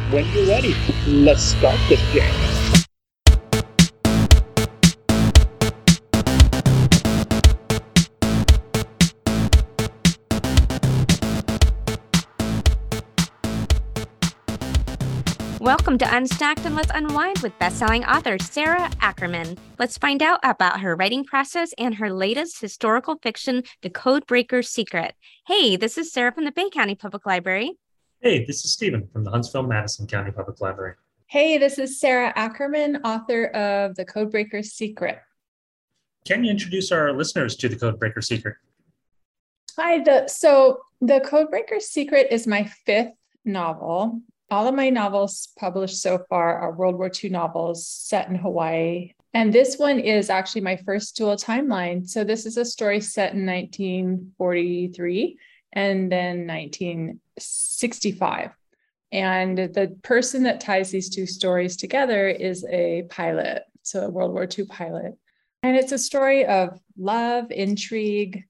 when you're ready, let's start this game. Welcome to Unstacked and Let's Unwind with bestselling author Sarah Ackerman. Let's find out about her writing process and her latest historical fiction, The Codebreaker's Secret. Hey, this is Sarah from the Bay County Public Library. Hey, this is Stephen from the Huntsville-Madison County Public Library. Hey, this is Sarah Ackerman, author of The Codebreaker's Secret. Can you introduce our listeners to The Codebreaker's Secret? Hi, The Codebreaker's Secret is my fifth novel. All of my novels published so far are World War II novels set in Hawaii. And this one is actually my first dual timeline. So this is a story set in 1943 and then 1965. And the person that ties these two stories together is a pilot, so a World War II pilot. And it's a story of love, intrigue,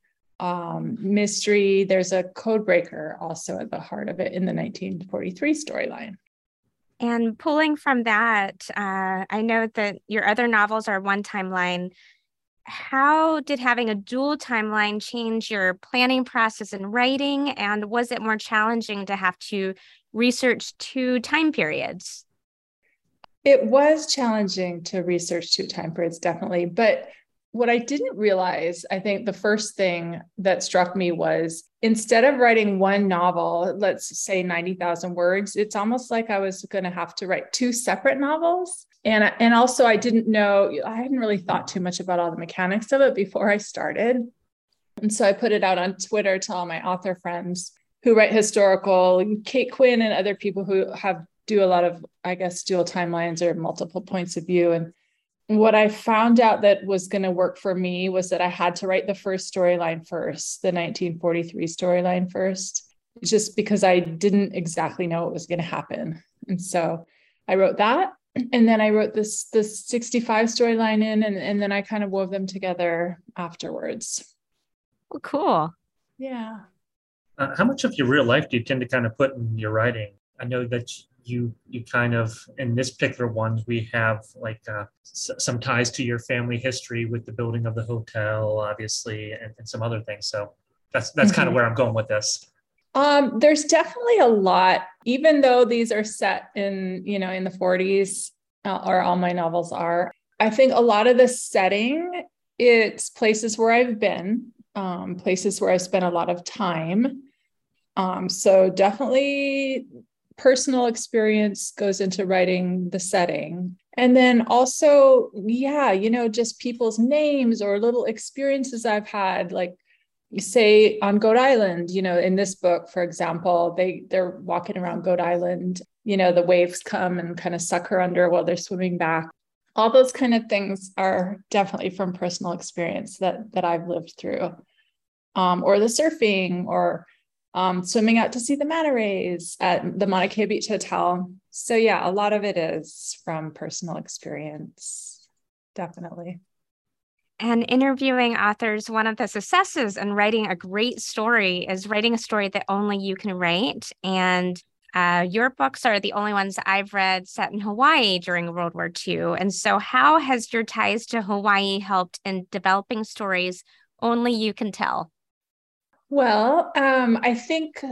mystery. There's a code breaker also at the heart of it in the 1943 storyline. And pulling from that, I know that your other novels are one timeline. How did having a dual timeline change your planning process in writing? And was it more challenging to have to research two time periods? It was challenging to research two time periods, definitely. But what I didn't realize, I think the first thing that struck me was instead of writing one novel, let's say 90,000 words, it's almost like I was going to have to write two separate novels. And also I didn't know, I hadn't really thought too much about all the mechanics of it before I started. And so I put it out on Twitter to all my author friends who write historical, Kate Quinn and other people who do a lot of, I guess, dual timelines or multiple points of view. And what I found out that was going to work for me was that I had to write the first storyline first, the 1943 storyline first, just because I didn't exactly know what was going to happen. And so I wrote that. And then I wrote this 65 storyline in, and then I kind of wove them together afterwards. Oh, cool. Yeah. How much of your real life do you tend to kind of put in your writing? I know that you kind of, in this particular one, we have like some ties to your family history with the building of the hotel, obviously, and some other things. So that's kind of where I'm going with this. There's definitely a lot, even though these are set in the 40s, or all my novels are. I think a lot of the setting, it's places where I've been, places where I spent a lot of time. So definitely personal experience goes into writing the setting. And then also, just people's names or little experiences I've had, like say on Goat Island, in this book, for example, they're walking around Goat Island, the waves come and kind of suck her under while they're swimming back. All those kind of things are definitely from personal experience that I've lived through, or the surfing, or swimming out to see the manta rays at the Mauna Kea Beach Hotel. So yeah, a lot of it is from personal experience, definitely. And interviewing authors, one of the successes in writing a great story is writing a story that only you can write. And your books are the only ones I've read set in Hawaii during World War II. And so how has your ties to Hawaii helped in developing stories only you can tell? Well, I think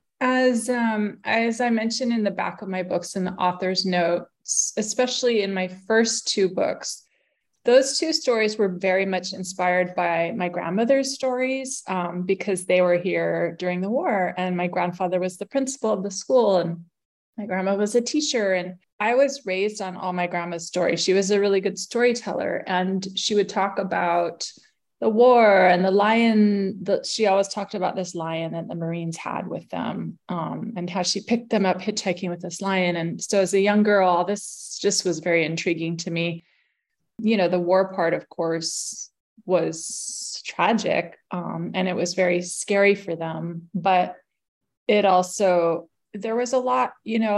as I mentioned in the back of my books in the author's notes, especially in my first two books, those two stories were very much inspired by my grandmother's stories, because they were here during the war, and my grandfather was the principal of the school, and my grandma was a teacher, and I was raised on all my grandma's stories. She was a really good storyteller, and she would talk about the war and the lion. She always talked about this lion that the Marines had with them, and how she picked them up hitchhiking with this lion. And so as a young girl, all this just was very intriguing to me. The war part, of course, was tragic, and it was very scary for them. But it also, there was a lot,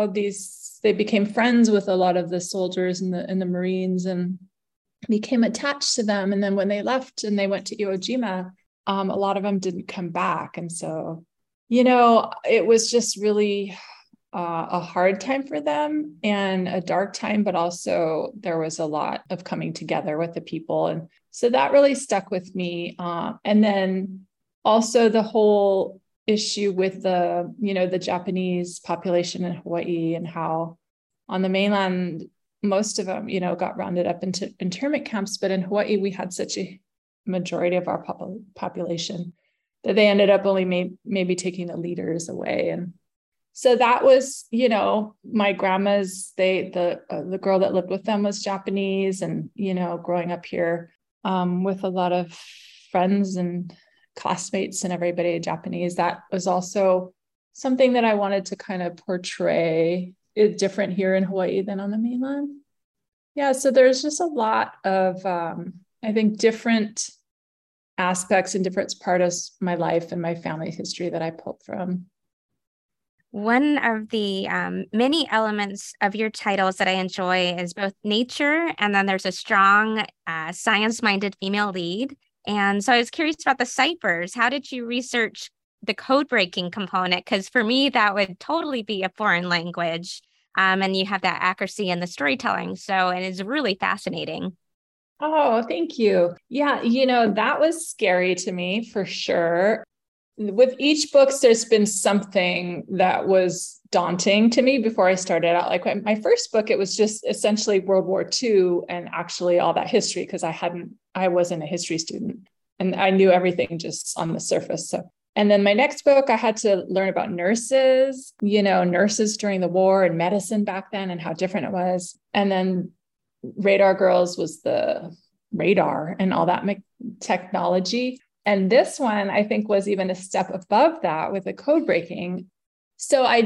they became friends with a lot of the soldiers and the Marines, and became attached to them. And then when they left and they went to Iwo Jima, a lot of them didn't come back. And so, it was just really a hard time for them and a dark time, but also there was a lot of coming together with the people. And so that really stuck with me. And then also the whole issue with the Japanese population in Hawaii, and how on the mainland, most of them, got rounded up into internment camps. But in Hawaii, we had such a majority of our population that they ended up only maybe taking the leaders away. And so that was, my grandma's, the girl that lived with them was Japanese, and, growing up here with a lot of friends and classmates and everybody Japanese, that was also something that I wanted to kind of portray it different here in Hawaii than on the mainland. Yeah, so there's just a lot of, I think, different aspects and different parts of my life and my family history that I pulled from. One of the many elements of your titles that I enjoy is both nature, and then there's a strong science-minded female lead. And so I was curious about the ciphers. How did you research the code breaking component? Because for me, that would totally be a foreign language. And you have that accuracy in the storytelling. So, and it's really fascinating. Oh, thank you. Yeah, that was scary to me for sure. With each book, there's been something that was daunting to me before I started out. Like my first book, it was just essentially World War II and actually all that history, because I wasn't a history student and I knew everything just on the surface. So, and then my next book, I had to learn about nurses, nurses during the war and medicine back then and how different it was. And then Radar Girls was the radar and all that technology. And this one, I think, was even a step above that with the code breaking. So I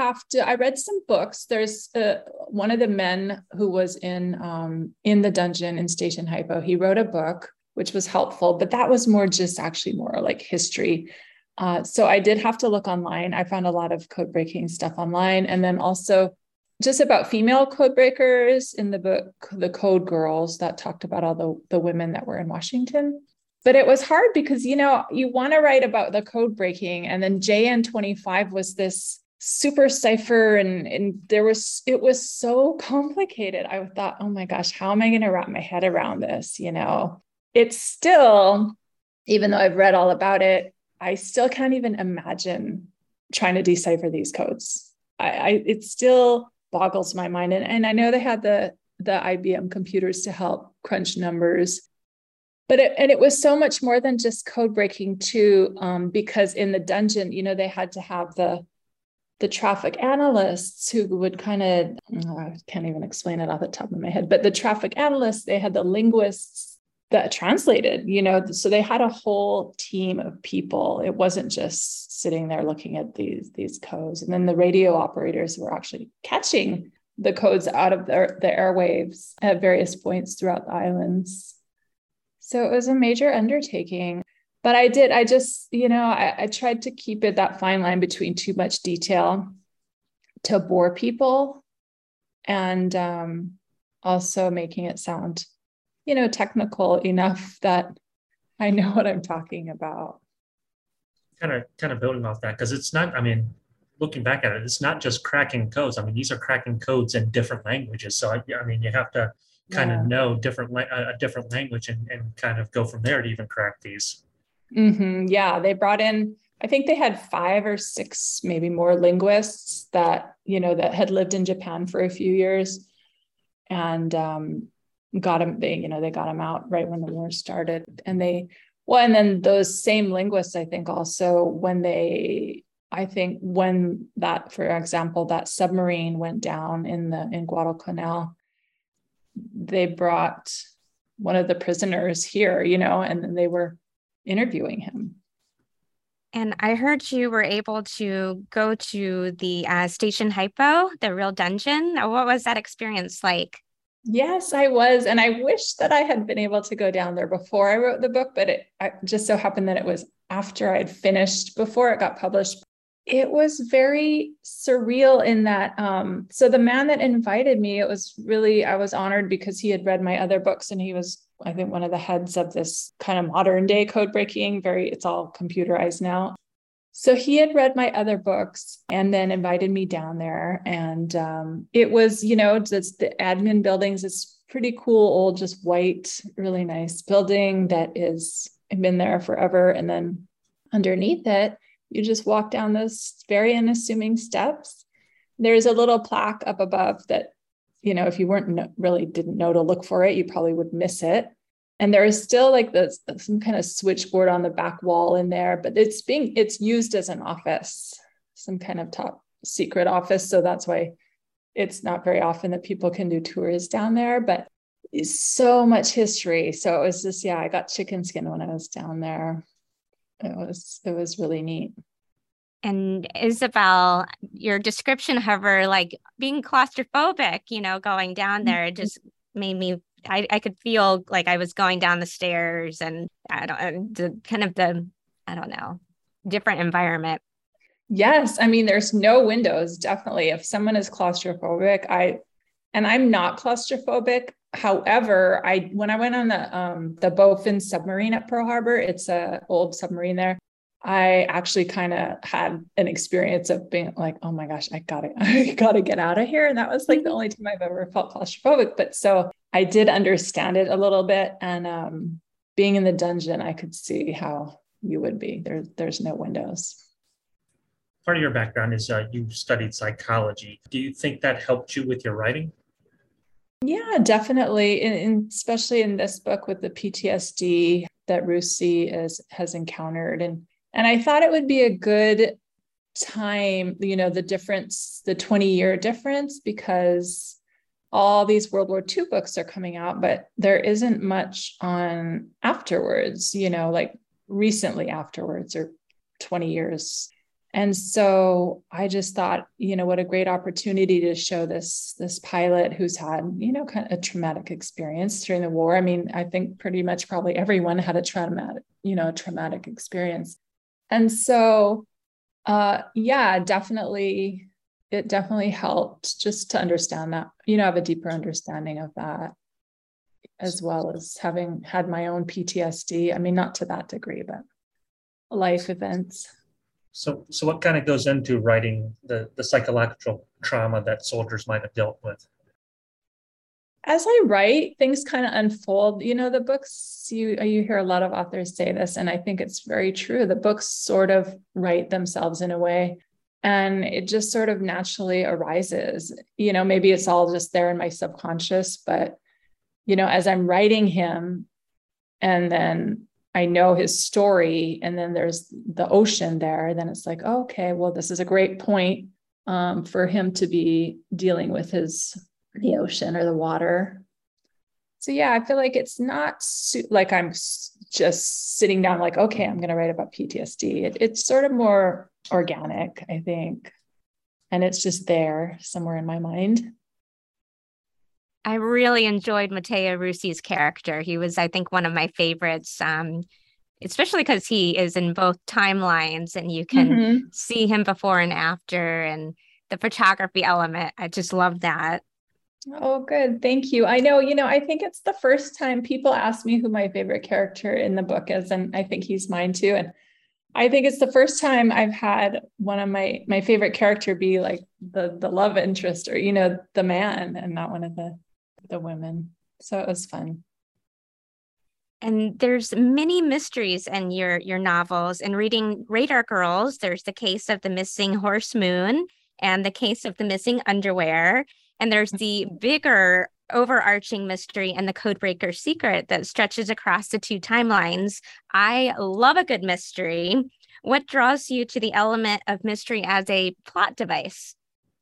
read some books. There's one of the men who was in the dungeon in Station Hypo. He wrote a book, which was helpful, but that was more like history. So I did have to look online. I found a lot of code breaking stuff online. And then also just about female code breakers in the book, The Code Girls, that talked about all the women that were in Washington. But it was hard because, you want to write about the code breaking, and then JN25 was this super cipher, and it was so complicated. I thought, oh my gosh, how am I going to wrap my head around this? It's still, even though I've read all about it, I still can't even imagine trying to decipher these codes. It still boggles my mind. And I know they had the IBM computers to help crunch numbers. But it was so much more than just code breaking too, because in the dungeon, they had to have the traffic analysts who would kind of, I can't even explain it off the top of my head, but the traffic analysts, they had the linguists that translated, so they had a whole team of people. It wasn't just sitting there looking at these codes. And then the radio operators were actually catching the codes out of the airwaves at various points throughout the islands. So it was a major undertaking, but I tried to keep it that fine line between too much detail to bore people and also making it sound, technical enough that I know what I'm talking about. Kind of building off that, because it's not, looking back at it, it's not just cracking codes. These are cracking codes in different languages. So, you have to kind of know a different language and kind of go from there to even crack these. Mm-hmm. Yeah, they brought in, I think they had 5 or 6, maybe more linguists that, that had lived in Japan for a few years, and got them, they got them out right when the war started. And then those same linguists, I think also when that, for example, that submarine went down in Guadalcanal, they brought one of the prisoners here, and then they were interviewing him. And I heard you were able to go to the Station Hypo, the real dungeon. What was that experience like? Yes, I was. And I wish that I had been able to go down there before I wrote the book, but it just so happened that it was after I'd finished, before it got published. It was very surreal in that, so the man that invited me, I was honored because he had read my other books, and he was, I think, one of the heads of this kind of modern day code breaking, it's all computerized now. So he had read my other books and then invited me down there. And it was, just the admin buildings. It's pretty cool, old, just white, really nice building that is been there forever. And then underneath it, you just walk down those very unassuming steps. There's a little plaque up above that, if you really didn't know to look for it, you probably would miss it. And there is still like some kind of switchboard on the back wall in there, but it's used as an office, some kind of top secret office. So that's why it's not very often that people can do tours down there, but it's so much history. So it was just, I got chicken skin when I was down there. It was really neat. And Isabel, your description of her like being claustrophobic, going down there, it just made me, I could feel like I was going down the stairs and different environment. Yes. I mean, there's no windows, definitely. If someone is claustrophobic, I'm not claustrophobic. However, when I went on the Bowfin submarine at Pearl Harbor, it's an old submarine there. I actually kind of had an experience of being like, oh my gosh, I gotta get out of here. And that was like the only time I've ever felt claustrophobic. But so I did understand it a little bit. And being in the dungeon, I could see how you would be. There's no windows. Part of your background is you studied psychology. Do you think that helped you with your writing? Yeah, definitely. Especially in this book with the PTSD that Rusi has encountered. And I thought it would be a good time, the difference, the 20-year difference, because all these World War II books are coming out, but there isn't much on afterwards, like recently afterwards or 20 years. And so I just thought, what a great opportunity to show this pilot who's had, kind of a traumatic experience during the war. I mean, I think pretty much probably everyone had a traumatic experience. And so, definitely, it definitely helped just to understand that, have a deeper understanding of that, as well as having had my own PTSD. I mean, not to that degree, but life events. So what kind of goes into writing the psychological trauma that soldiers might have dealt with? As I write, things kind of unfold. The books, you hear a lot of authors say this, and I think it's very true. The books sort of write themselves in a way, and it just sort of naturally arises. Maybe it's all just there in my subconscious, but, as I'm writing him, and then I know his story, and then there's the ocean there, then it's like, oh, okay, well, this is a great point for him to be dealing with the ocean or the water. So I feel like it's not like I'm just sitting down like, okay, I'm going to write about PTSD. It's sort of more organic, I think. And it's just there somewhere in my mind. I really enjoyed Matteo Russi's character. He was, I think, one of my favorites, especially because he is in both timelines and you can see him before and after, and the photography element. I just love that. Oh, good. Thank you. I know, I think it's the first time people ask me who my favorite character in the book is, and I think he's mine too. And I think it's the first time I've had one of my favorite character be like the love interest or, the man, and not one of the women. So it was fun. And there's many mysteries in your novels. In reading Radar Girls, there's the case of the missing horse moon and the case of the missing underwear. And there's the bigger overarching mystery and the Codebreaker secret that stretches across the two timelines. I love a good mystery. What draws you to the element of mystery as a plot device?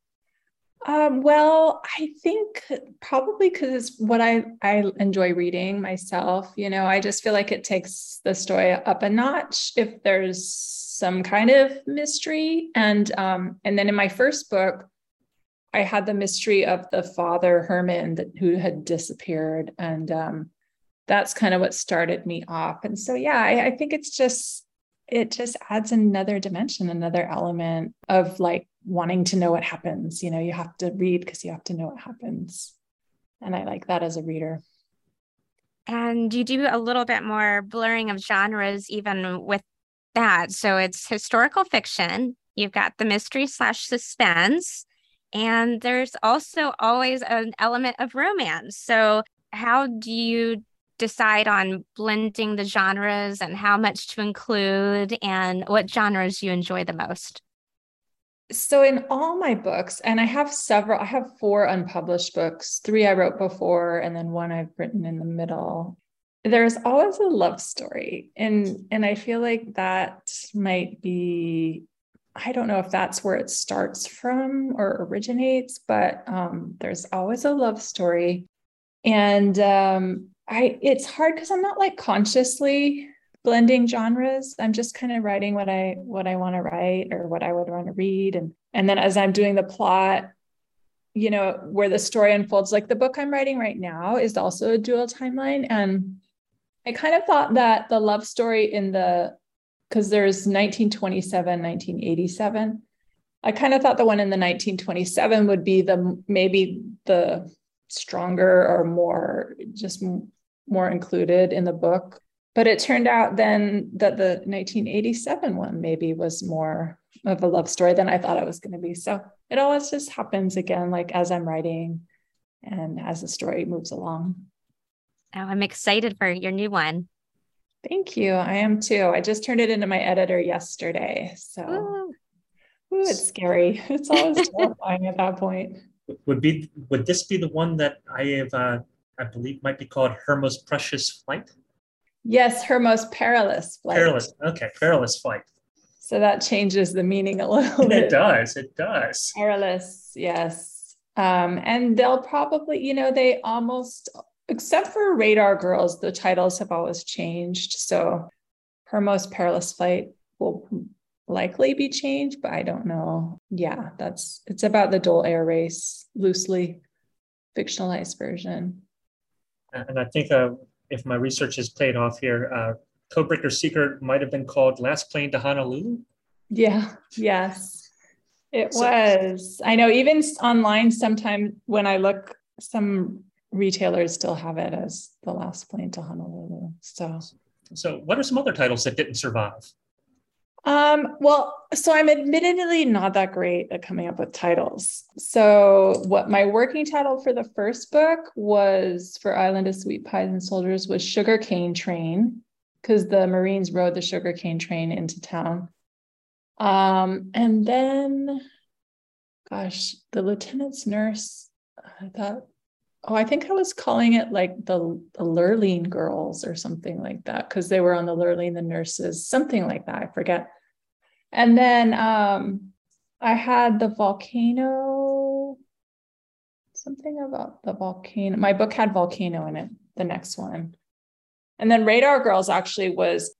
Well, I think probably because it's what I enjoy reading myself. I just feel like it takes the story up a notch if there's some kind of mystery. And then in my first book, I had the mystery of the father, Herman, who had disappeared. And that's kind of what started me off. And so, I think it just adds another dimension, another element of like wanting to know what happens. You have to read because you have to know what happens. And I like that as a reader. And you do a little bit more blurring of genres, even with that. So it's historical fiction. You've got the mystery/suspense, and there's also always an element of romance. So how do you decide on blending the genres and how much to include and what genres you enjoy the most? So in all my books, and I have 4 unpublished books, 3 I wrote before, and then 1 I've written in the middle. There's always a love story. And I feel like that might be, I don't know if that's where it starts from or originates, but there's always a love story. And it's hard because I'm not like consciously blending genres. I'm just kind of writing what I want to write or what I would want to read. And then as I'm doing the plot, you know, where the story unfolds, like the book I'm writing right now is also a dual timeline. And I kind of thought that the love story because there's 1927, 1987. I kind of thought the one in the 1927 would be maybe the stronger or more included in the book. But it turned out then that the 1987 one maybe was more of a love story than I thought it was going to be. So it always just happens again, like as I'm writing and as the story moves along. Oh, I'm excited for your new one. Thank you. I am too. I just turned it into my editor yesterday. So it's scary. It's always terrifying at that point. Would this be the one that I believe might be called Her Most Precious Flight? Yes, Her Most Perilous Flight. Perilous Flight. So that changes the meaning a little bit. It does. Perilous, yes. And they'll probably, you know, they almost, except for Radar Girls, the titles have always changed. So Her Most Perilous Flight will likely be changed, but I don't know. Yeah, it's about the Dole Air Race, loosely fictionalized version. And I think if my research has paid off here, Codebreaker's Secret might have been called Last Plane to Honolulu. Yeah, yes, it was. I know even online sometimes when I look, some retailers still have it as The Last Plane to Honolulu. So what are some other titles that didn't survive? So I'm admittedly not that great at coming up with titles. So what my working title for the first book was for Island of Sweet Pies and Soldiers was Sugarcane Train, because the Marines rode the sugarcane train into town. And then, gosh, the Lieutenant's Nurse, I think I was calling it like the Lurleen Girls or something like that, because they were on the Lurleen, the nurses, something like that. I forget. And then I had the volcano, something about the volcano. My book had volcano in it, the next one. And then Radar Girls actually was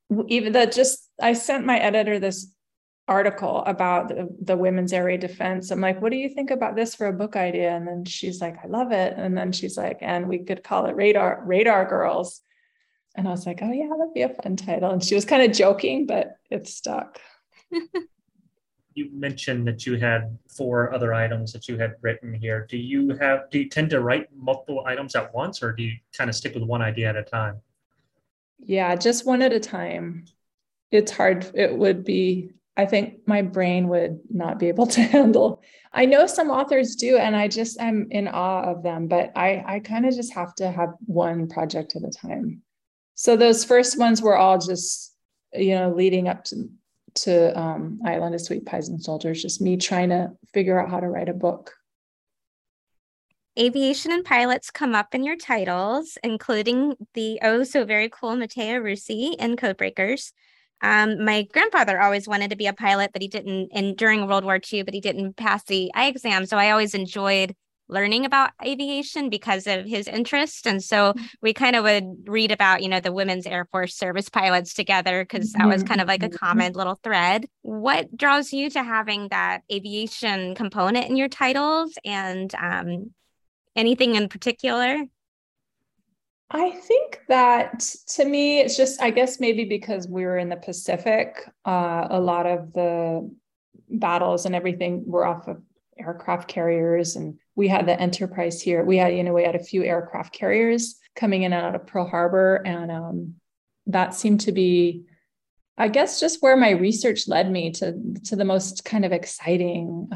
I sent my editor this article about the women's air raid defense. I'm like, what do you think about this for a book idea? And then she's like, I love it. And then she's like, and we could call it Radar Girls. And I was like, oh yeah, that'd be a fun title. And she was kind of joking, but it stuck. You mentioned that you had 4 other items that you had written here. Do you tend to write multiple items at once, or do you kind of stick with one idea at a time? Yeah, just one at a time. It's hard. It would be, I think my brain would not be able to handle. I know some authors do, and I'm in awe of them, but I kind of just have to have one project at a time. So those first ones were all just, you know, leading up to Island of Sweet Pies and Soldiers, just me trying to figure out how to write a book. Aviation and pilots come up in your titles, including the oh so very cool Matteo Russi in Codebreakers. My grandfather always wanted to be a pilot, but he didn't, and during World War II, but he didn't pass the eye exam. So I always enjoyed learning about aviation because of his interest. And so we kind of would read about, you know, the Women's Air Force service pilots together, because that was kind of like a common little thread. What draws you to having that aviation component in your titles, and anything in particular? I think that to me, it's just, I guess maybe because we were in the Pacific, a lot of the battles and everything were off of aircraft carriers, and we had the Enterprise here. We had a few aircraft carriers coming in and out of Pearl Harbor, and that seemed to be I guess just where my research led me to the most kind of exciting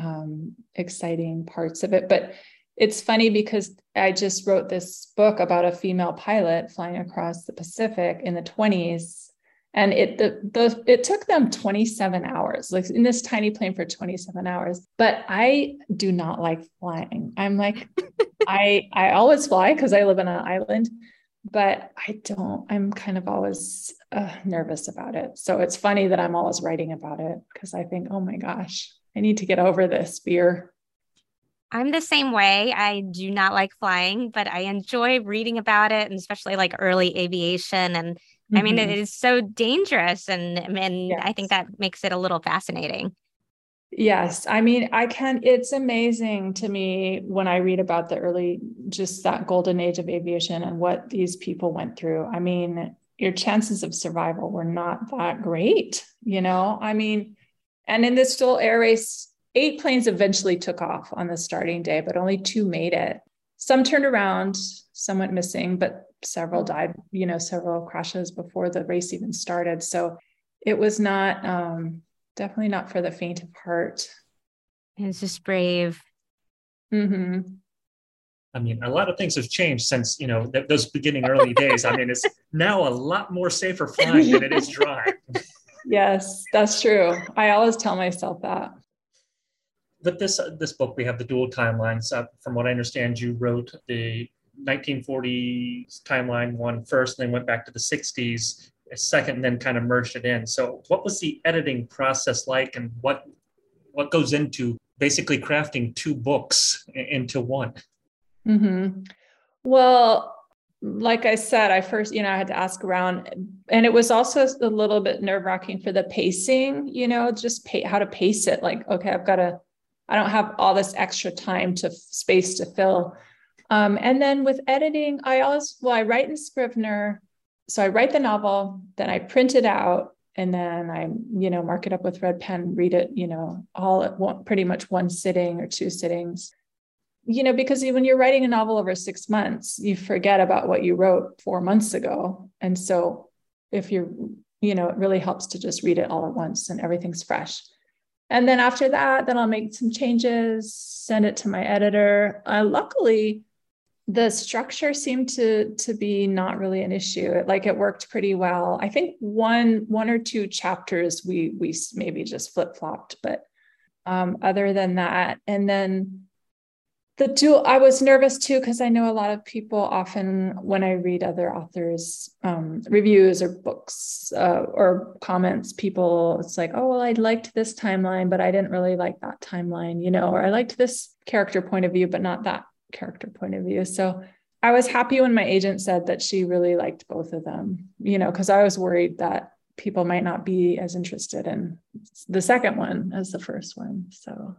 parts of it. But it's funny because I just wrote this book about a female pilot flying across the Pacific in the 1920s. And it took them 27 hours, like in this tiny plane for 27 hours. But I do not like flying. I'm like, I always fly because I live on an island, but I'm kind of always nervous about it. So it's funny that I'm always writing about it because I think, oh my gosh, I need to get over this fear. I'm the same way. I do not like flying, but I enjoy reading about it, and especially like early aviation. And I mean, it is so dangerous. And Yes. I think that makes it a little fascinating. Yes. I mean, it's amazing to me when I read about just that golden age of aviation and what these people went through. I mean, your chances of survival were not that great, I mean, and in this dual air race, 8 planes eventually took off on the starting day, but only 2 made it. Some turned around, some went missing, but several died, several crashes before the race even started. So it was not, definitely not for the faint of heart. It's just brave. Mm-hmm. I mean, a lot of things have changed since, those beginning early days. I mean, it's now a lot more safer flying than it is dry. Yes, that's true. I always tell myself that. With this book, we have the dual timelines. From what I understand, you wrote the 1940s timeline one first, and then went back to the 60s a second, and then kind of merged it in. So what was the editing process like, and what goes into basically crafting 2 books into one? Mm-hmm. Well, like I said, I first, I had to ask around, and it was also a little bit nerve-wracking for the pacing, just how to pace it. Like, okay, I don't have all this extra space to fill. And then with editing, I write in Scrivener. So I write the novel, then I print it out, and then I, mark it up with red pen, read it, all at pretty much one sitting or 2 sittings. Because when you're writing a novel over 6 months, you forget about what you wrote 4 months ago. And so if you're, it really helps to just read it all at once and everything's fresh. And then after that, then I'll make some changes, send it to my editor. Luckily, the structure seemed to be not really an issue. It worked pretty well. I think one or 2 chapters we maybe just flip-flopped, but other than that, and then I was nervous too, because I know a lot of people often, when I read other authors' reviews or books or comments, it's like, oh, well, I liked this timeline, but I didn't really like that timeline, or I liked this character point of view, but not that character point of view. So I was happy when my agent said that she really liked both of them, because I was worried that people might not be as interested in the second one as the first one. So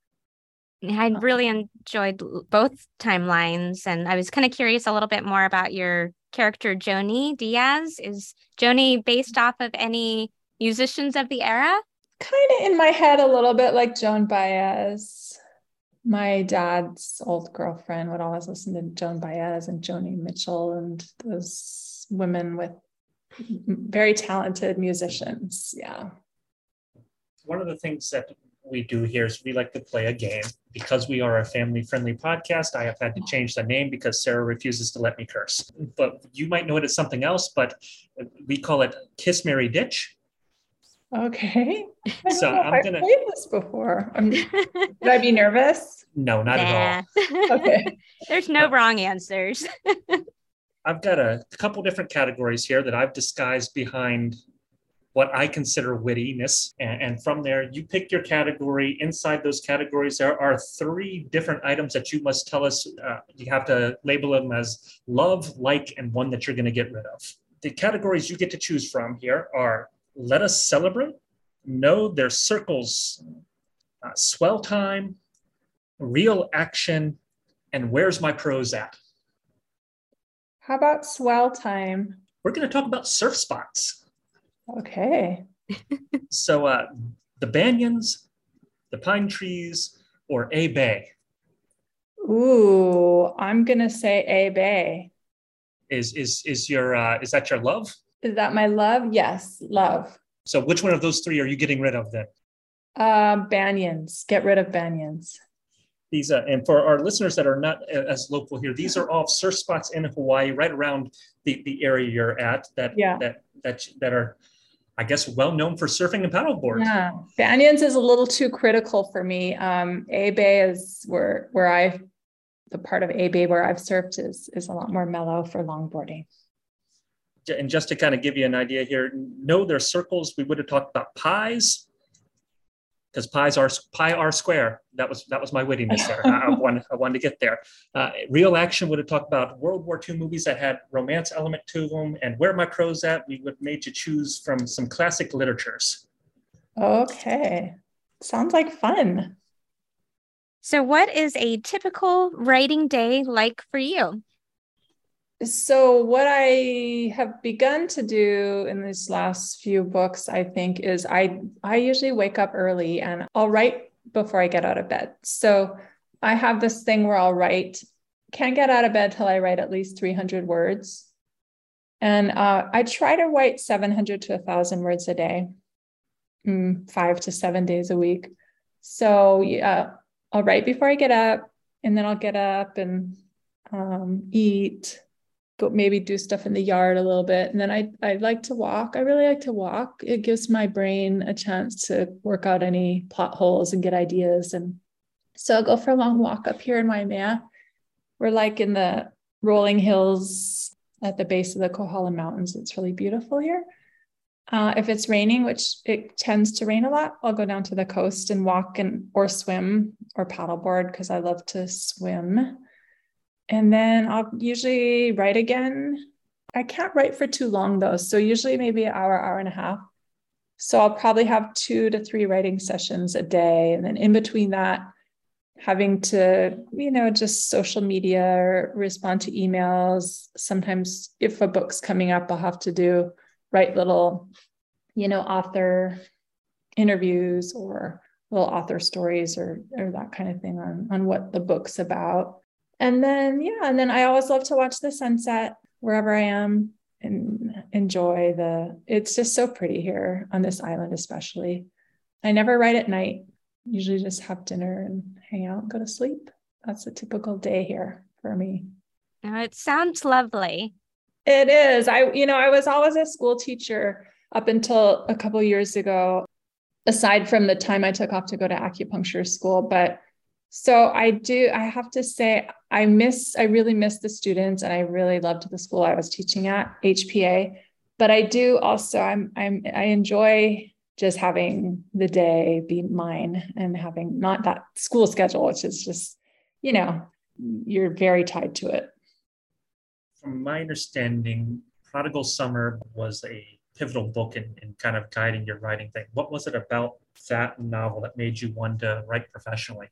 I really enjoyed both timelines, and I was kind of curious a little bit more about your character, Joni Diaz. Is Joni based off of any musicians of the era? Kind of in my head a little bit like Joan Baez. My dad's old girlfriend would always listen to Joan Baez and Joni Mitchell and those women with very talented musicians. Yeah. One of the things that we do here is we like to play a game. Because we are a family-friendly podcast, I have had to change the name because Sarah refuses to let me curse. But you might know it as something else, but we call it Kiss, Marry, Ditch. Okay. So I've played this before. Would I be nervous? No, not at all. Okay. There's no wrong answers. I've got a couple different categories here that I've disguised behind what I consider wittiness. And from there, you pick your category. Inside those categories, there are 3 different items that you must tell us. You have to label them as love, like, and one that you're going to get rid of. The categories you get to choose from here are let us celebrate, no, there's circles, swell time, real action, and where's my prose at? How about swell time? We're going to talk about surf spots. Okay. So the Banyans, the pine trees, or A Bay? Ooh, I'm going to say A Bay. Is that your love? Is that my love? Yes, love. So which one of those three are you getting rid of then? Banyans. Get rid of banyans. These and for our listeners that are not as local here, these are all surf spots in Hawaii, right around the area you're at that are, I guess, well known for surfing and paddleboard. Yeah, Banyans is a little too critical for me. A-Bay is where the part of A-Bay where I've surfed is a lot more mellow for longboarding. And just to kind of give you an idea here, no, there's circles. We would have talked about pies, because pi r square. That was my wittiness there. I wanted to get there. Real Action would have talked about World War II movies that had romance element to them, and Where My Crow's At, we would have made you choose from some classic literatures. Okay, sounds like fun. So what is a typical writing day like for you? So what I have begun to do in these last few books, I think, is I usually wake up early and I'll write before I get out of bed. So I have this thing where I'll write, can't get out of bed till I write at least 300 words. And I try to write 700 to 1,000 words a day, 5 to 7 days a week. So yeah, I'll write before I get up, and then I'll get up and eat, go maybe do stuff in the yard a little bit. And then I like to walk. I really like to walk. It gives my brain a chance to work out any plot holes and get ideas. And so I'll go for a long walk up here in Waimea. We're like in the rolling hills at the base of the Kohala Mountains. It's really beautiful here. If it's raining, which it tends to rain a lot, I'll go down to the coast and walk or swim or paddleboard, because I love to swim. And then I'll usually write again. I can't write for too long though. So usually maybe an hour and a half. So I'll probably have 2 to 3 writing sessions a day. And then in between that, having to, just social media or respond to emails. Sometimes if a book's coming up, I'll have to write little, author interviews or little author stories or that kind of thing on what the book's about. And then I always love to watch the sunset wherever I am and enjoy it's just so pretty here on this island, especially. I never write at night, usually just have dinner and hang out and go to sleep. That's a typical day here for me. Oh, it sounds lovely. It is. I was always a school teacher up until a couple of years ago, aside from the time I took off to go to acupuncture school. But so I have to say, I really miss the students, and I really loved the school I was teaching at, HPA. But I do also, I enjoy just having the day be mine and having not that school schedule, which is just, you're very tied to it. From my understanding, Prodigal Summer was a pivotal book in kind of guiding your writing thing. What was it about that novel that made you want to write professionally?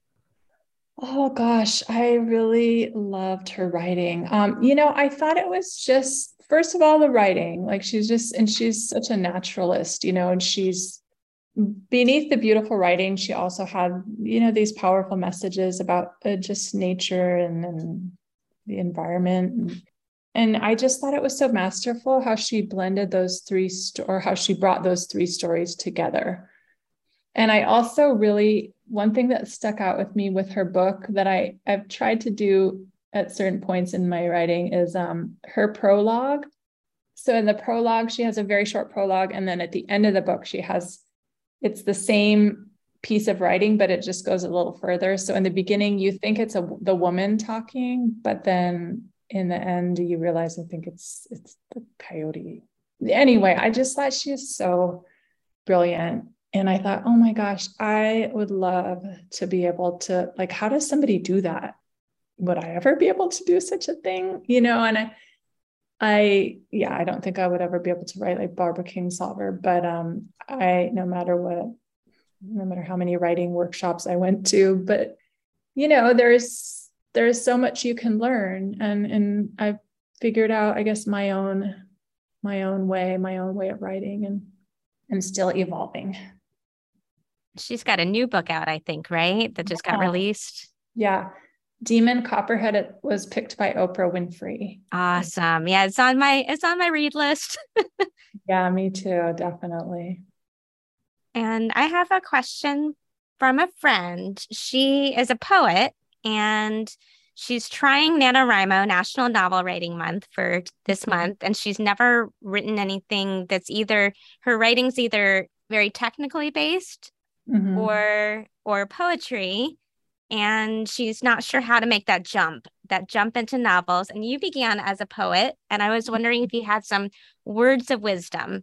Oh gosh, I really loved her writing. I thought it was just, first of all, the writing, like she's such a naturalist, and she's beneath the beautiful writing. She also had, these powerful messages about just nature and the environment. And I just thought it was so masterful how she blended those three, or how she brought those 3 stories together. And I also really, one thing that stuck out with me with her book that I've tried to do at certain points in my writing is her prologue. So in the prologue, she has a very short prologue. And then at the end of the book, it's the same piece of writing, but it just goes a little further. So in the beginning, you think it's the woman talking, but then in the end, you realize, I think it's the coyote. Anyway, I just thought she is so brilliant. And I thought, oh my gosh, I would love to be able to, how does somebody do that? Would I ever be able to do such a thing? And I don't think I would ever be able to write like Barbara Kingsolver, but no matter how many writing workshops I went to, but there's so much you can learn, and I've figured out, I guess, my own way of writing, and I'm still evolving. She's got a new book out, I think, right? That just got released. Yeah. Demon Copperhead. It was picked by Oprah Winfrey. Awesome. Yeah, it's on my read list. Yeah, me too. Definitely. And I have a question from a friend. She is a poet and she's trying NaNoWriMo, National Novel Writing Month, for this month. And she's never written anything that's either, her writing's either very technically based or poetry. And she's not sure how to make that jump into novels. And you began as a poet. And I was wondering if you had some words of wisdom.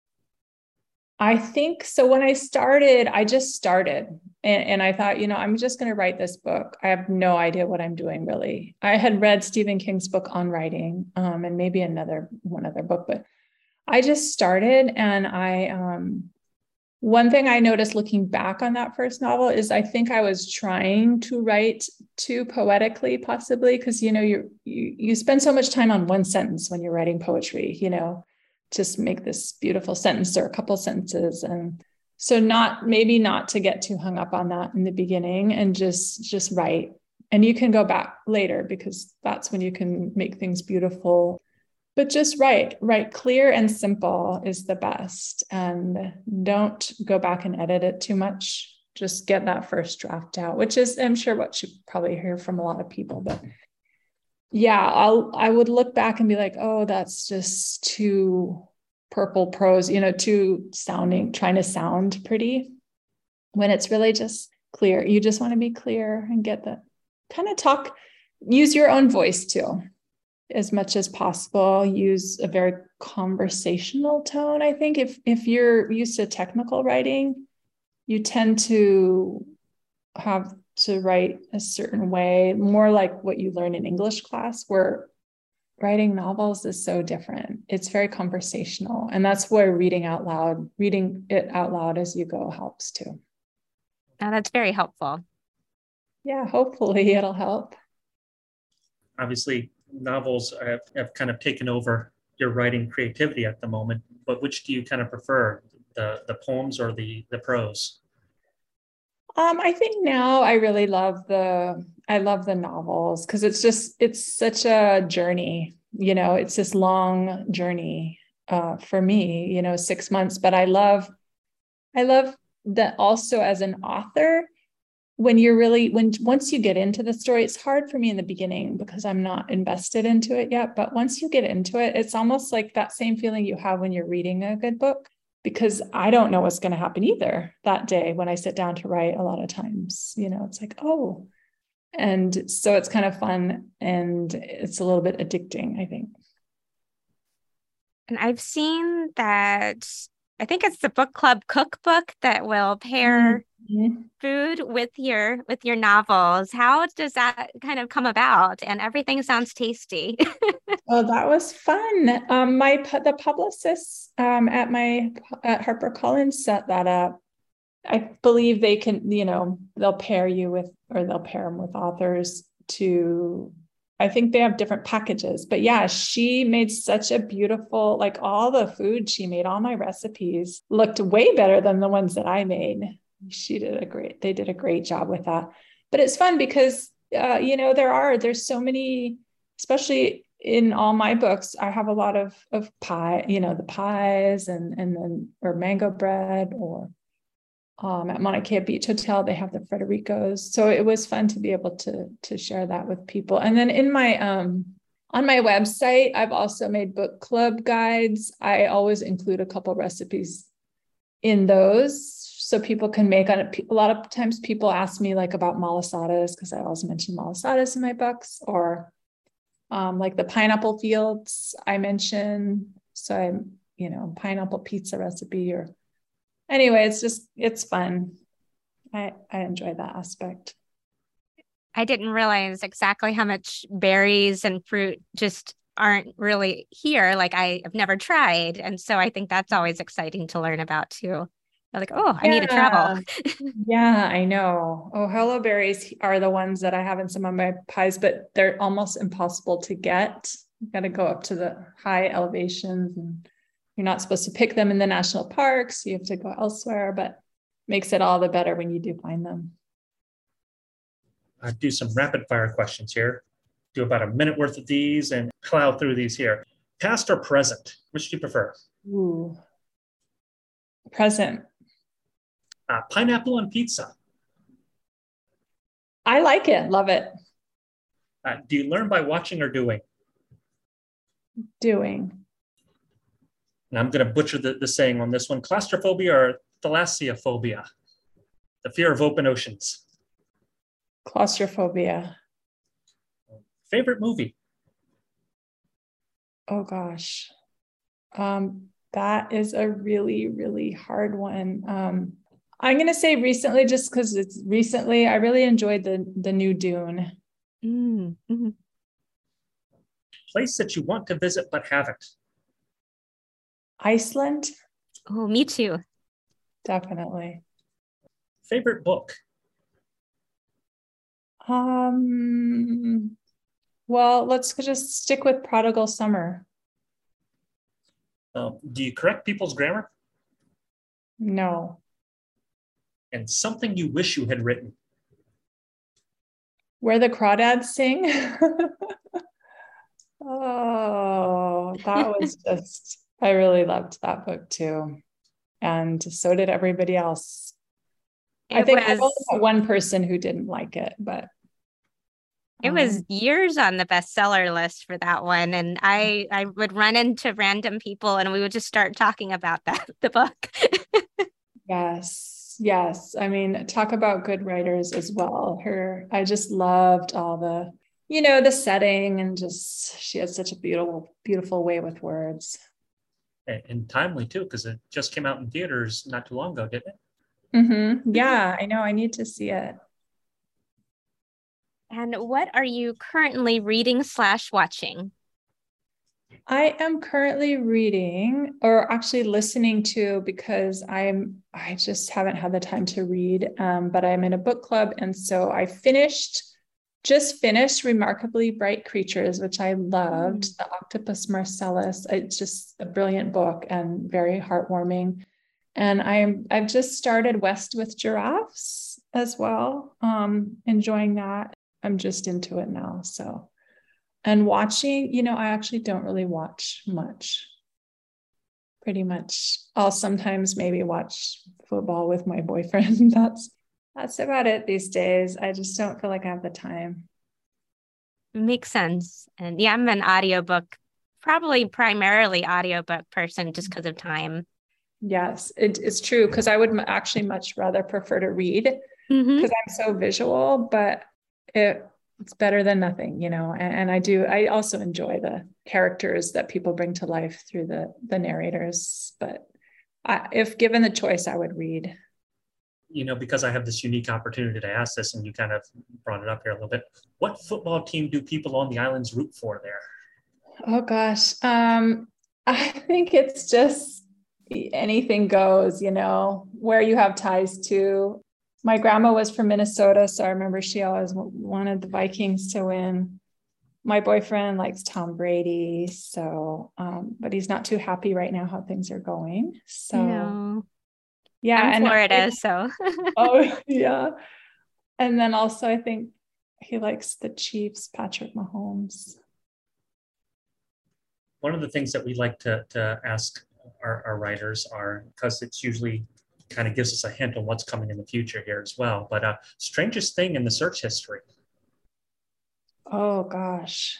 I think so. When I started, I just started and I thought, I'm just going to write this book. I have no idea what I'm doing, really. I had read Stephen King's book on writing and maybe one other book, but I just started. And one thing I noticed looking back on that first novel is I think I was trying to write too poetically, possibly, because, you spend so much time on one sentence when you're writing poetry, just make this beautiful sentence or a couple sentences. And so maybe not to get too hung up on that in the beginning and just write. And you can go back later because that's when you can make things beautiful. But just write clear and simple is the best. And don't go back and edit it too much. Just get that first draft out, which is, I'm sure, what you probably hear from a lot of people. But yeah, I would look back and be like, oh, that's just too purple prose, too trying to sound pretty, when it's really just clear. You just want to be clear and get that kind of use your own voice too, as much as possible. Use a very conversational tone. I think if you're used to technical writing, you tend to have to write a certain way, more like what you learn in English class, where writing novels is so different. It's very conversational. And that's where reading it out loud as you go helps too. Oh, that's very helpful. Yeah, hopefully it'll help. Obviously, novels have kind of taken over your writing creativity at the moment, but which do you kind of prefer, the poems or the prose? I think now I really love the novels because it's such a journey, it's this long journey for me, 6 months, but I love that also as an author, once you get into the story, it's hard for me in the beginning because I'm not invested into it yet, but once you get into it, it's almost like that same feeling you have when you're reading a good book. Because I don't know what's going to happen either that day when I sit down to write. A lot of times, it's like, oh, and so it's kind of fun and it's a little bit addicting, I think. And I've seen that, I think it's the book club cookbook that will pair food with your novels. How does that kind of come about? And everything sounds tasty. Oh, that was fun. The publicists at HarperCollins set that up. I believe they can, they'll pair them with authors I think they have different packages, but yeah, she made such a beautiful, like all the food she made, all my recipes looked way better than the ones that I made. They did a great job with that. But it's fun because, there's so many, especially in all my books, I have a lot of pie, the pies and then, or mango bread, or at Mauna Kea Beach Hotel, they have the Federicos. So it was fun to be able to share that with people. And then in my, on my website, I've also made book club guides. I always include a couple recipes in those so people can make on it. A lot of times people ask me like about malasadas, because I always mention malasadas in my books, or like the pineapple fields I mention. So I'm, pineapple pizza recipe, or anyway, it's fun. I enjoy that aspect. I didn't realize exactly how much berries and fruit just aren't really here. Like I've never tried. And so I think that's always exciting to learn about too. I'm like, oh, I need to travel. Yeah, I know. Oh, hello berries are the ones that I have in some of my pies, but they're almost impossible to get. You got to go up to the high elevations, and you're not supposed to pick them in the national parks. You have to go elsewhere, but makes it all the better when you do find them. I'll do some rapid fire questions here. Do about a minute worth of these and plow through these here. Past or present? Which do you prefer? Ooh. Present. Pineapple on pizza. I like it. Love it. Do you learn by watching or doing? Doing. And I'm going to butcher the saying on this one. Claustrophobia or thalassophobia? The fear of open oceans. Claustrophobia. Favorite movie? Oh gosh. That is a really, really hard one. I'm going to say recently, just because it's recently, I really enjoyed the new Dune. Mm-hmm. Place that you want to visit but haven't? Iceland? Oh, me too. Definitely. Favorite book? Well, let's just stick with Prodigal Summer. Do you correct people's grammar? No. And something you wish you had written? Where the Crawdads Sing? Oh, that was just, I really loved that book too. And so did everybody else. I think I only met one person who didn't like it, but it was years on the bestseller list for that one. And I would run into random people and we would just start talking about the book. Yes. I mean, talk about good writers as well. I just loved all the setting, and just, she has such a beautiful, beautiful way with words. And timely too, because it just came out in theaters not too long ago, didn't it? Mm-hmm. Yeah, I know. I need to see it. And what are you currently reading / watching? I am currently reading, or actually listening to, because I just haven't had the time to read, but I'm in a book club. And so I just finished Remarkably Bright Creatures, which I loved, The Octopus Marcellus. It's just a brilliant book and very heartwarming. And I've just started West with Giraffes as well. Enjoying that. I'm just into it now. So, and watching, I actually don't really watch much. Pretty much. I'll sometimes maybe watch football with my boyfriend. That's about it these days. I just don't feel like I have the time. Makes sense. And yeah, I'm an audiobook, probably primarily audiobook person just because of time. Yes, it's true, because I would actually much rather prefer to read, because I'm so visual, but it's better than nothing, and I also enjoy the characters that people bring to life through the narrators. But if given the choice, I would read. Because I have this unique opportunity to ask this, and you kind of brought it up here a little bit. What football team do people on the islands root for there? Oh gosh. I think it's just anything goes, where you have ties to. My grandma was from Minnesota, so I remember she always wanted the Vikings to win. My boyfriend likes Tom Brady, so, but he's not too happy right now how things are going. So. No. Yeah, I'm Florida, so. Oh, yeah. And then also, I think he likes the Chiefs, Patrick Mahomes. One of the things that we like to ask our writers are, because it's usually kind of gives us a hint on what's coming in the future here as well, but strangest thing in the search history. Oh, gosh.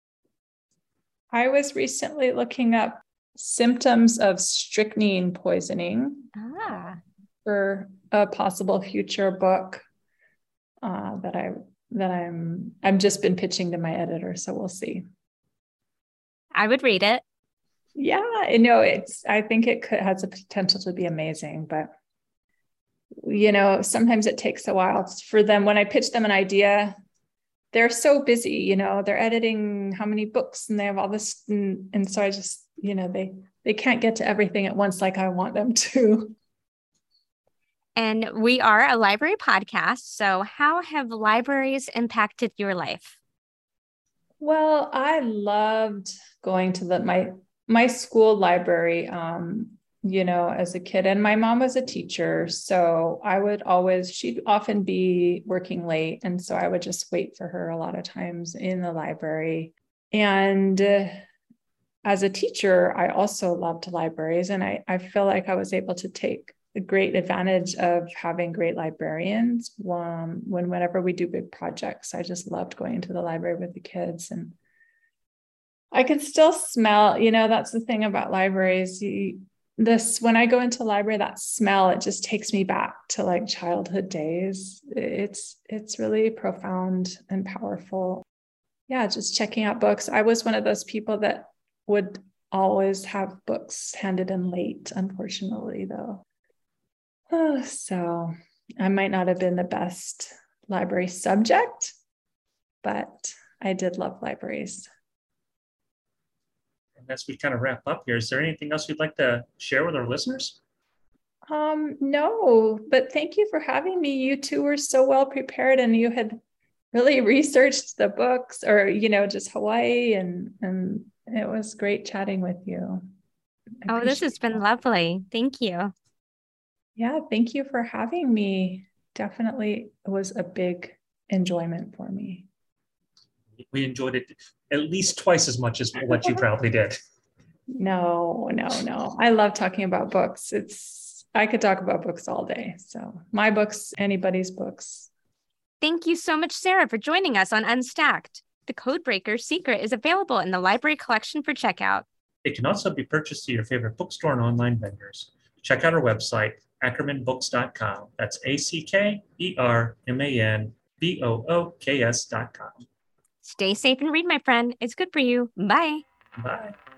I was recently looking up symptoms of strychnine poisoning for a possible future book that I'm just been pitching to my editor, so we'll see. I would read it. Yeah, I think it has the potential to be amazing, but sometimes it takes a while for them. When I pitch them an idea, they're so busy, they're editing how many books and they have all this. And so I just, they can't get to everything at once like I want them to. And we are a library podcast. So how have libraries impacted your life? Well, I loved going to my school library, as a kid, and my mom was a teacher. So she'd often be working late. And so I would just wait for her a lot of times in the library. And as a teacher, I also loved libraries. And I feel like I was able to take a great advantage of having great librarians. Whenever we do big projects, I just loved going to the library with the kids, and I can still smell, that's the thing about libraries. When I go into a library, that smell, it just takes me back to like childhood days. It's really profound and powerful. Yeah, just checking out books. I was one of those people that would always have books handed in late, unfortunately, though. So I might not have been the best library subject, but I did love libraries. And as we kind of wrap up here, is there anything else you'd like to share with our listeners? No, but thank you for having me. You two were so well prepared, and you had really researched the books, or, just Hawaii, and it was great chatting with you. This has been lovely. Thank you. Yeah, thank you for having me. Definitely was a big enjoyment for me. We enjoyed it at least twice as much as what you probably did. No. I love talking about books. I could talk about books all day. So my books, anybody's books. Thank you so much, Sarah, for joining us on Unstacked. The Codebreaker Secret is available in the library collection for checkout. It can also be purchased at your favorite bookstore and online vendors. Check out our website, ackermanbooks.com. That's ACKERMANBOOKS.com. Stay safe and read, my friend. It's good for you. Bye. Bye.